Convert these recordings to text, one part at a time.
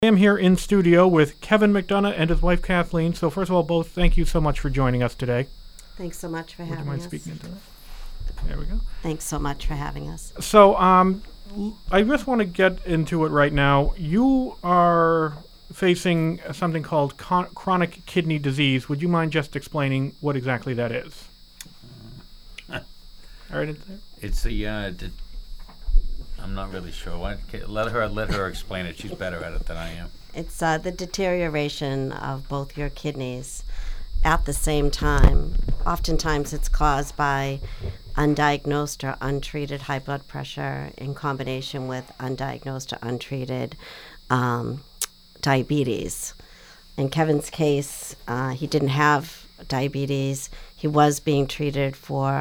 I am here in studio with Kevin McDonough and his wife Kathleen. So first of all, both thank you so much for joining us today. Thanks so much for Would you having mind us. speaking into that? There we go. Thanks so much for having us. So I just want to get into it right now. You are facing something called chronic kidney disease. Would you mind just explaining what exactly that is? All right. It's the I'm not really sure. Let her explain it. She's better at it than I am. It's the deterioration of both your kidneys at the same time. Oftentimes it's caused by undiagnosed or untreated high blood pressure in combination with undiagnosed or untreated diabetes. In Kevin's case, he didn't have diabetes. He was being treated for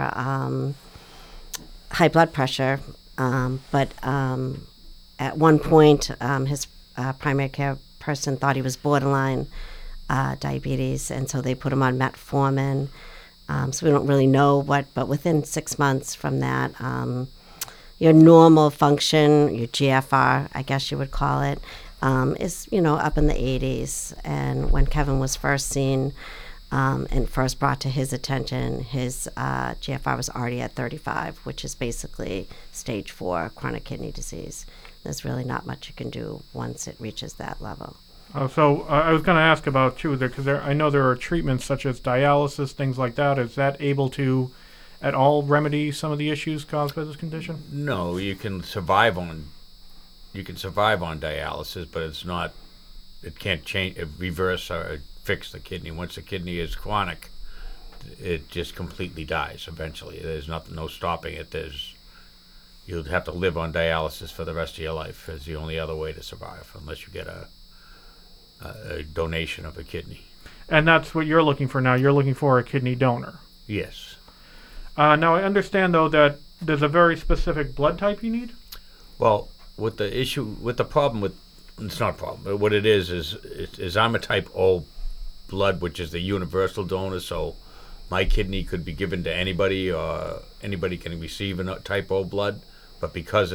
high blood pressure, but at one point his primary care person thought he was borderline diabetes, and so they put him on metformin. So we don't really know what, but within 6 months from that, your normal function, your GFR, I guess you would call it, is, up in the 80s. And when Kevin was first seen and first brought to his attention, his GFR was already at 35, which is basically stage 4 chronic kidney disease. There's really not much you can do once it reaches that level. So I was going to ask about you there, because I know there are treatments such as dialysis, things like that. Is that able to at all remedy some of the issues caused by this condition? No, you can survive on dialysis, but it's not. It can't change, reverse or fix the kidney. Once the kidney is chronic, it just completely dies eventually. There's no stopping it. You'll have to live on dialysis for the rest of your life. Is the only other way to survive, unless you get a donation of a kidney. And that's what you're looking for now. You're looking for a kidney donor. Yes. Now, I understand, though, that there's a very specific blood type you need? Well, it's not a problem, but what it is I'm a type O blood, which is the universal donor, so my kidney could be given to anybody, or anybody can receive a type O blood, but because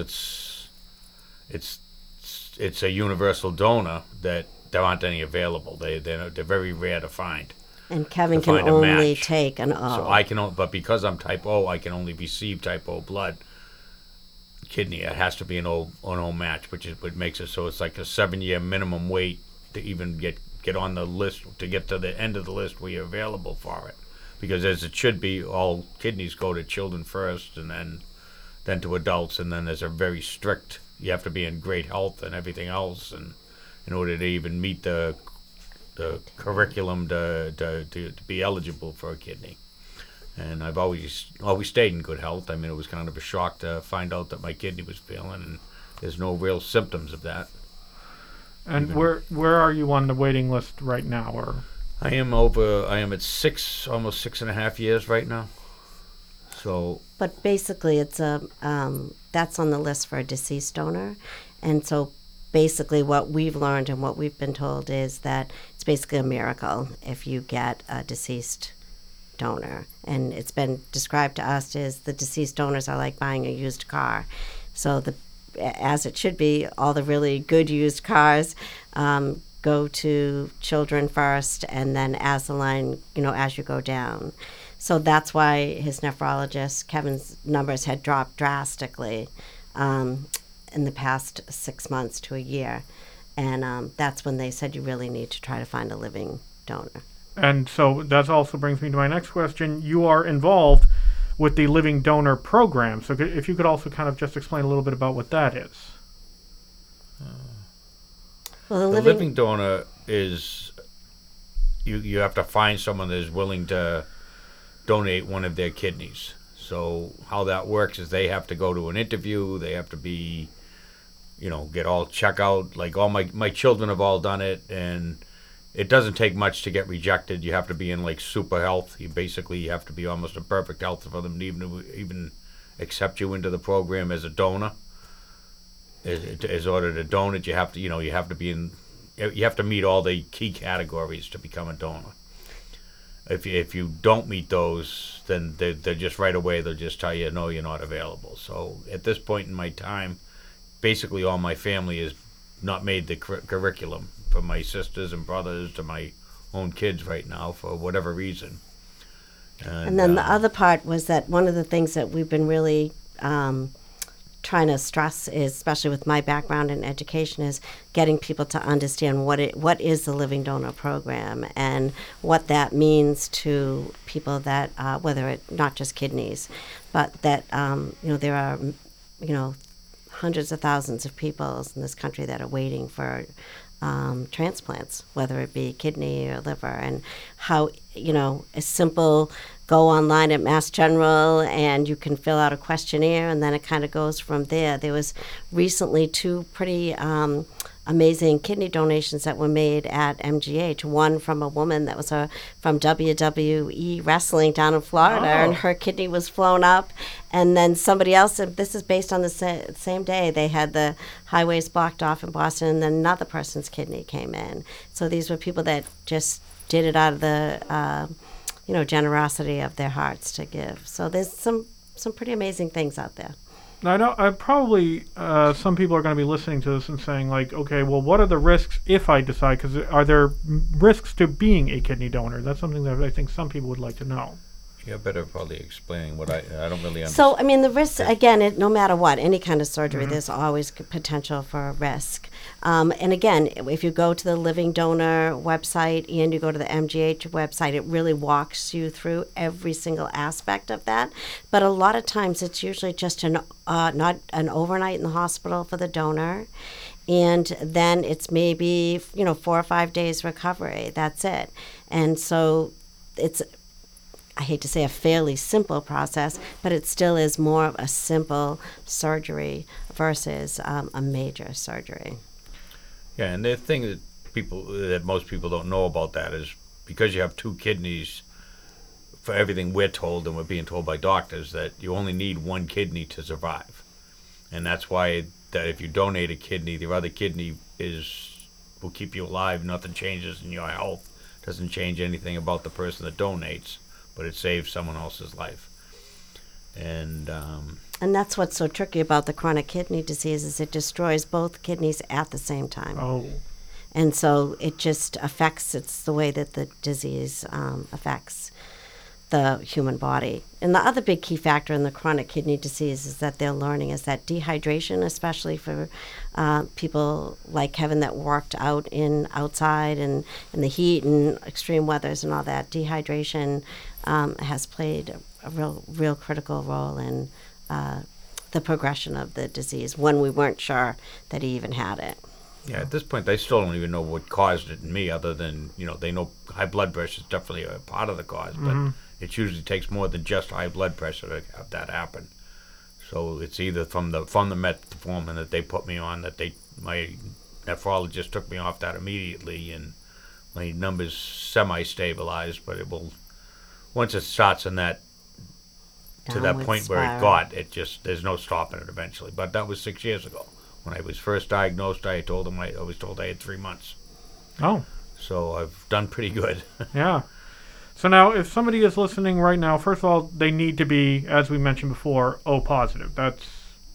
it's a universal donor, that there aren't any available. They're very rare to find. And Kevin can only take an O. So I can, but because I'm type O, I can only receive type O blood. Kidney, it has to be an O match, which is what makes it so it's like a 7-year minimum wait to even get on the list, to get to the end of the list where you're available for it. Because as it should be, all kidneys go to children first, and then to adults, and then there's a very strict. You have to be in great health and everything else, and in order to even meet the curriculum to be eligible for a kidney. And I've always stayed in good health. I mean, it was kind of a shock to find out that my kidney was failing, and there's no real symptoms of that. And where are you on the waiting list right now? Or I am at almost 6.5 years right now. So. But basically, it's that's on the list for a deceased donor, and so basically what we've learned and what we've been told is that it's basically a miracle if you get a deceased donor. And it's been described to us as the deceased donors are like buying a used car. So as it should be, all the really good used cars go to children first, and then as the line, as you go down. So that's why his nephrologist, Kevin's numbers had dropped drastically in the past 6 months to a year. And that's when they said you really need to try to find a living donor. And so that also brings me to my next question. You are involved with the Living Donor Program. So if you could also kind of just explain a little bit about what that is. Well, the living donor is, you have to find someone that is willing to donate one of their kidneys. So how that works is they have to go to an interview. They have to be, get all check out. Like all my children have all done it, and it doesn't take much to get rejected. You have to be in like super health. You have to be almost in perfect health for them to even accept you into the program as a donor. As order to donate, you have to meet all the key categories to become a donor. If you don't meet those, then they're just right away, they'll just tell you, no, you're not available. So at this point in my time, basically all my family is not made the curriculum for my sisters and brothers to my own kids right now for whatever reason. And then the other part was that one of the things that we've been really trying to stress is, especially with my background in education, is getting people to understand what is the Living Donor Program and what that means to people that, whether it not just kidneys, but that there are hundreds of thousands of people in this country that are waiting for transplants, whether it be kidney or liver, and how, a simple go online at Mass General and you can fill out a questionnaire and then it kind of goes from there. There was recently 2 pretty amazing kidney donations that were made at MGH. One from a woman that was from WWE Wrestling down in Florida, and her kidney was flown up. And then somebody else, and this is based on the same day, they had the highways blocked off in Boston, and then another person's kidney came in. So these were people that just did it out of the generosity of their hearts to give. So there's some pretty amazing things out there. Now, I know probably some people are going to be listening to this and saying, like, okay, well, what are the risks if I decide? Because are there risks to being a kidney donor? That's something that I think some people would like to know. You're better probably explaining what I don't really understand. So, the risks, again, no matter what, any kind of surgery, there's always potential for a risk. And again, if you go to the Living Donor website and you go to the MGH website, it really walks you through every single aspect of that. But a lot of times it's usually just not an overnight in the hospital for the donor. And then it's maybe, 4 or 5 days recovery. That's it. And so it's, I hate to say, a fairly simple process, but it still is more of a simple surgery versus a major surgery. Yeah, and the thing that most people don't know about that is because you have 2 kidneys, for everything we're told and we're being told by doctors, that you only need 1 kidney to survive. And that's why that if you donate a kidney, the other kidney will keep you alive. Nothing changes in your health. Doesn't change anything about the person that donates, but it saves someone else's life. And that's what's so tricky about the chronic kidney disease is it destroys both kidneys at the same time. Oh. And so it just it's the way that the disease affects the human body. And the other big key factor in the chronic kidney disease is that they're learning is that dehydration, especially for people like Kevin that worked outside and in the heat and extreme weathers and all that, dehydration has played a real critical role in the progression of the disease when we weren't sure that he even had it. Yeah, at this point, they still don't even know what caused it in me, other than, they know high blood pressure is definitely a part of the cause, but it usually takes more than just high blood pressure to have that happen. So it's either from the metformin that they put me on, my nephrologist took me off that immediately, and my numbers semi-stabilized, but once it starts in that, to that point where there's no stopping it eventually. But that was 6 years ago. When I was first diagnosed, I was told I had 3 months. Oh. So I've done pretty good. Yeah. So now, if somebody is listening right now, first of all, they need to be, as we mentioned before, O positive. That's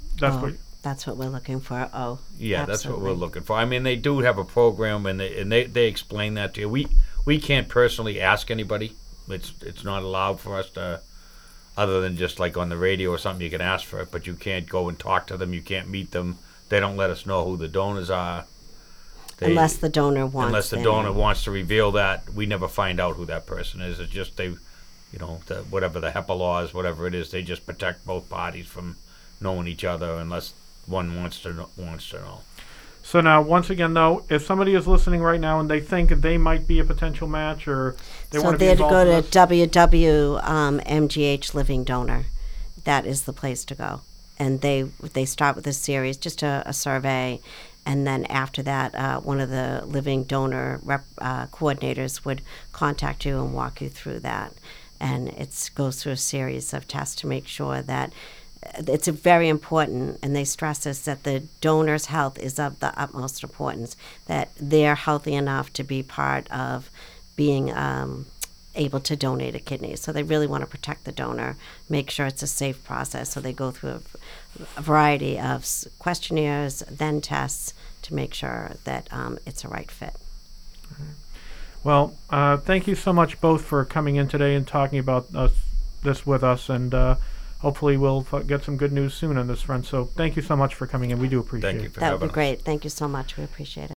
what we're looking for. Oh. Yeah, absolutely. That's what we're looking for. They do have a program, and they explain that to you. We can't personally ask anybody. It's not allowed for us to. Other than just like on the radio or something, you can ask for it, but you can't go and talk to them. You can't meet them. They don't let us know who the donors are. Unless the donor wants. Unless the donor wants to reveal that, we never find out who that person is. It's just whatever the HEPA laws, whatever it is, they just protect both parties from knowing each other unless one wants to know. So now, once again, though, if somebody is listening right now and they think they might be a potential match or they want to be involved in this. So they'd go to MGH Living Donor. That is the place to go. And they start with a series, just a survey, and then after that, one of the Living Donor coordinators would contact you and walk you through that. And it goes through a series of tests to make sure that it's very important, and they stress this, that the donor's health is of the utmost importance, that they're healthy enough to be part of being able to donate a kidney. So they really want to protect the donor, make sure it's a safe process. So they go through a variety of questionnaires, then tests, to to make sure that it's a right fit. Well, thank you so much both for coming in today and talking about this with us, and hopefully we'll get some good news soon on this front. So thank you so much for coming in. We do appreciate Thank you it. for That would having be us. great. Thank you so much. We appreciate it.